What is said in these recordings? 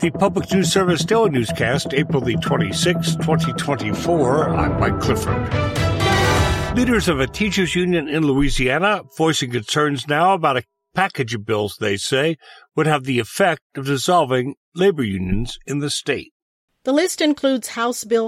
the Public News Service Daily Newscast, April the 26th, 2024. I'm Mike Clifford. Leaders of a teachers' union in Louisiana voicing concerns now about a package of bills they say would have the effect of dissolving labor unions in the state. The list includes House Bill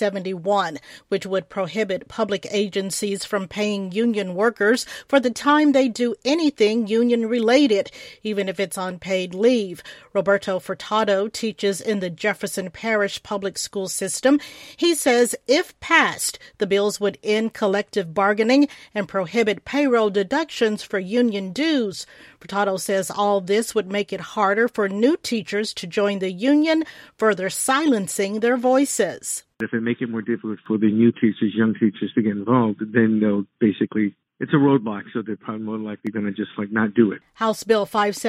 571, which would prohibit public agencies from paying union workers for the time they do anything union-related, even if it's on paid leave. Roberto Furtado teaches in the Jefferson Parish public school system. He says if passed, the bills would end collective bargaining and prohibit payroll deductions for union dues. Furtado says all this would make it harder for new teachers to join the union, further silencing their voices. If it make it more difficult for the new teachers, young teachers to get involved, then they'll basically, it's a roadblock, so they're probably more likely going to just not do it. House Bill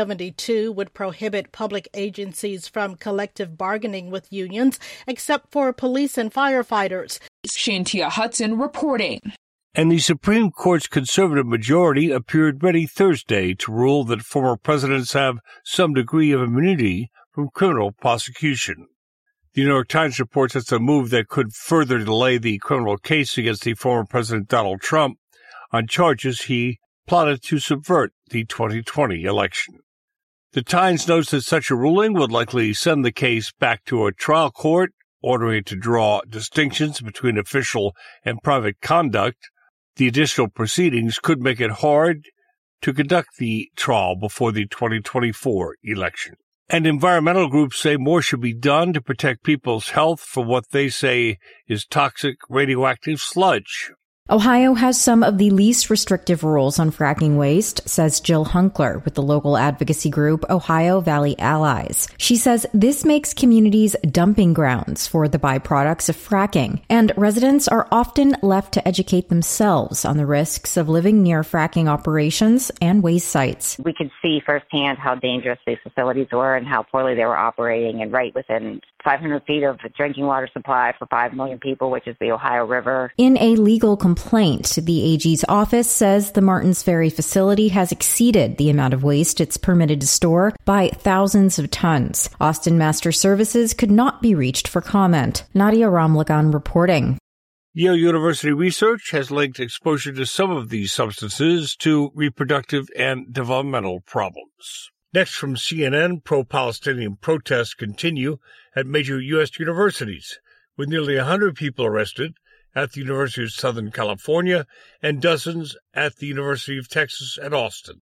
572 would prohibit public agencies from collective bargaining with unions, except for police and firefighters. Shantia Hudson reporting. And the Supreme Court's conservative majority appeared ready Thursday to rule that former presidents have some degree of immunity from criminal prosecution. The New York Times reports it's a move that could further delay the criminal case against the former President Donald Trump on charges he plotted to subvert the 2020 election. The Times notes that such a ruling would likely send the case back to a trial court, ordering it to draw distinctions between official and private conduct. The additional proceedings could make it hard to conduct the trial before the 2024 election. And environmental groups say more should be done to protect people's health from what they say is toxic radioactive sludge. Ohio has some of the least restrictive rules on fracking waste, says Jill Hunkler with the local advocacy group Ohio Valley Allies. She says this makes communities dumping grounds for the byproducts of fracking, and residents are often left to educate themselves on the risks of living near fracking operations and waste sites. We could see firsthand how dangerous these facilities were and how poorly they were operating, and right within 500 feet of drinking water supply for 5 million people, which is the Ohio River. In a legal complaint, the AG's office says the Martins Ferry facility has exceeded the amount of waste it's permitted to store by thousands of tons. Austin Master Services could not be reached for comment. Nadia Ramlagan reporting. Yale University research has linked exposure to some of these substances to reproductive and developmental problems. Next from CNN, pro-Palestinian protests continue at major U.S. universities, with nearly 100 people arrested at the University of Southern California and dozens at the University of Texas at Austin.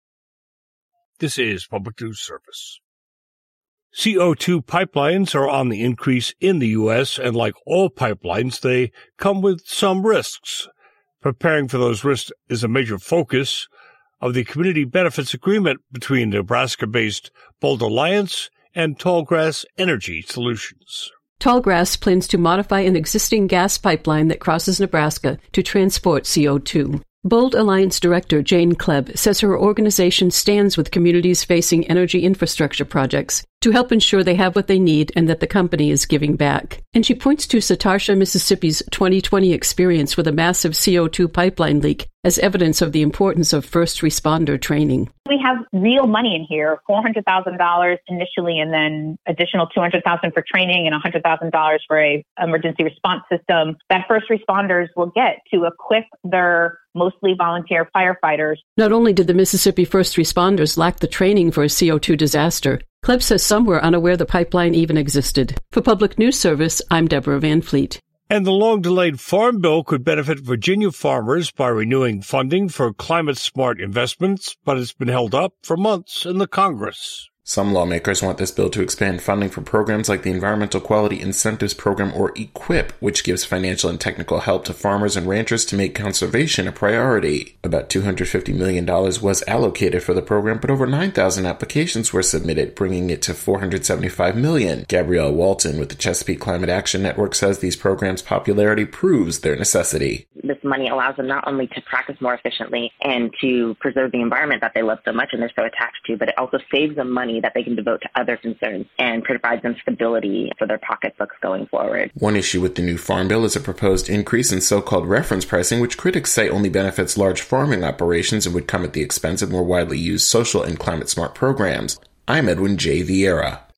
This is Public News Service. CO2 pipelines are on the increase in the U.S., and like all pipelines, they come with some risks. Preparing for those risks is a major focus of the Community Benefits Agreement between Nebraska-based Bold Alliance and Tallgrass Energy Solutions. Tallgrass plans to modify an existing gas pipeline that crosses Nebraska to transport CO2. Bold Alliance Director Jane Klebb says her organization stands with communities facing energy infrastructure projects to help ensure they have what they need and that the company is giving back. And she points to Satarsha, Mississippi's 2020 experience with a massive CO2 pipeline leak as evidence of the importance of first responder training. We have real money in here, $400,000 initially, and then additional $200,000 for training and $100,000 for a emergency response system that first responders will get to equip their mostly volunteer firefighters. Not only did the Mississippi first responders lack the training for a CO2 disaster, Klebb says some were unaware the pipeline even existed. For Public News Service, I'm Deborah Van Fleet. And the long-delayed Farm Bill could benefit Virginia farmers by renewing funding for climate-smart investments, but it's been held up for months in the Congress. Some lawmakers want this bill to expand funding for programs like the Environmental Quality Incentives Program, or EQIP, which gives financial and technical help to farmers and ranchers to make conservation a priority. About $250 million was allocated for the program, but over 9,000 applications were submitted, bringing it to $475 million. Gabrielle Walton with the Chesapeake Climate Action Network says these programs' popularity proves their necessity. This money allows them not only to practice more efficiently and to preserve the environment that they love so much and they're so attached to, but it also saves them money that they can devote to other concerns and provides them stability for their pocketbooks going forward. One issue with the new Farm Bill is a proposed increase in so-called reference pricing, which critics say only benefits large farming operations and would come at the expense of more widely used social and climate-smart programs. I'm Edwin J. Vieira.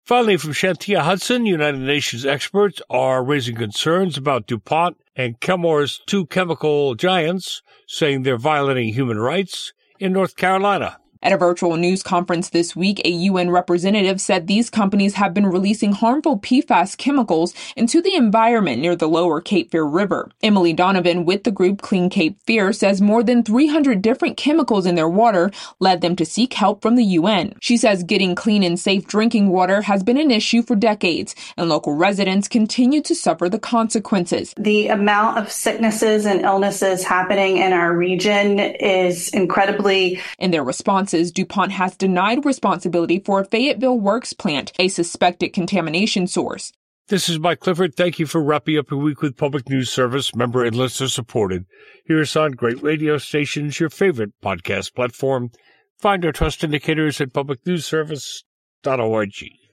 Finally, from Shantia Hudson, United Nations experts are raising concerns about DuPont and Chemours, two chemical giants, saying they're violating human rights in North Carolina. At a virtual news conference this week, a UN representative said these companies have been releasing harmful PFAS chemicals into the environment near the lower Cape Fear River. Emily Donovan with the group Clean Cape Fear says more than 300 different chemicals in their water led them to seek help from the UN. She says getting clean and safe drinking water has been an issue for decades, and local residents continue to suffer the consequences. The amount of sicknesses and illnesses happening in our region is incredibly... In their responses, DuPont has denied responsibility for a Fayetteville Works plant, a suspected contamination source. This is Mike Clifford. Thank you for wrapping up your week with Public News Service, member and listener supported. Hear us on great radio stations, your favorite podcast platform. Find our trust indicators at publicnewsservice.org.